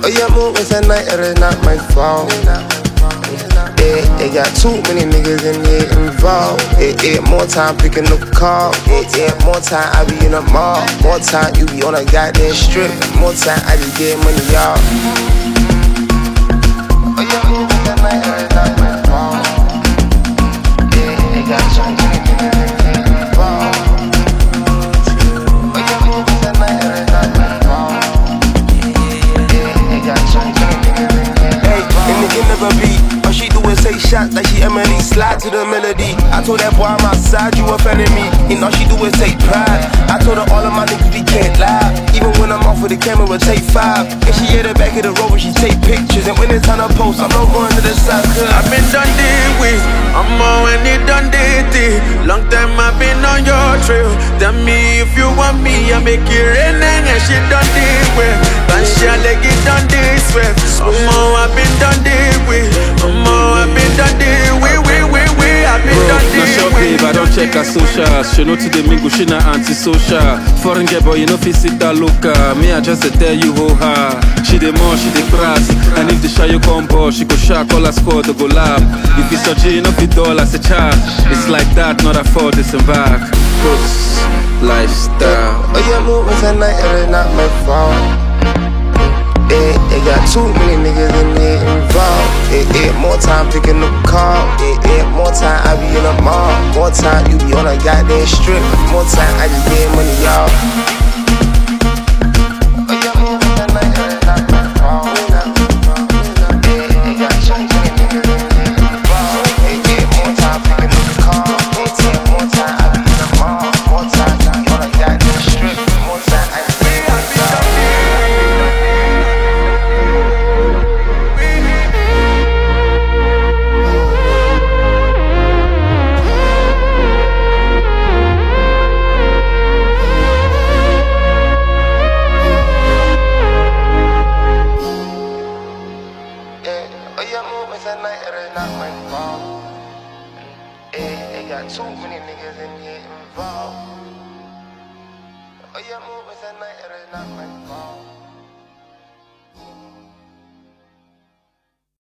Oh, your movements at night, it is not my fault. They got too many niggas in here involved. More time picking up call. More time I be in the mall. More time you be on a goddamn strip. More time I just get money, y'all. Oh, your movements at night, it is not my fault. They got too many niggas in here involved. Oh, your movements at night, it is not my fault. They got too many niggas in here involved. Hey, in the end of a beat. She do is say shots like she Emily, slide to the melody. I told that boy I'm outside, you offended me. And all she do is take pride. I told her all of my niggas we can't lie. Even when I'm off with the camera, take 5. And she at the back of the road when she take pictures. And when it's time to post, I'm not going to the side. I've been done deal with, I'm more when it done dated. Long time I've been on your trail. Tell me if you want me, I make it rain and she done deal with. And she like it done this way. I'm more I've been done deal with. I've been done deal with, I've been done deal with. Not sure babe, I don't check her socials. She know to the mingle, she not anti-social. Foreign girl boy, you know fi sit a looker. Me I just tell you how her. She the more, she the crass. And if the shy you come ball, she go shark all her squad to go lab. If it's a G, no fi dollars a charge. It's like that, not a fall, disembark. Books, lifestyle. Oh, your movements at night, it is not my fault. They got too many niggas in here involved. More time picking up call. More time I be in the mall. More time you be on a goddamn strip. More time I just get money, y'all. Oh, your movements at night, it is not my fault. They got too many niggas in here involved. More time picking up call. More time I be in the mall. More time you be on a goddamn strip. More time I just get money, y'all. At night, it is not my fault. They got too many niggas in here involved. Oh, your movements at night, it is not my fault.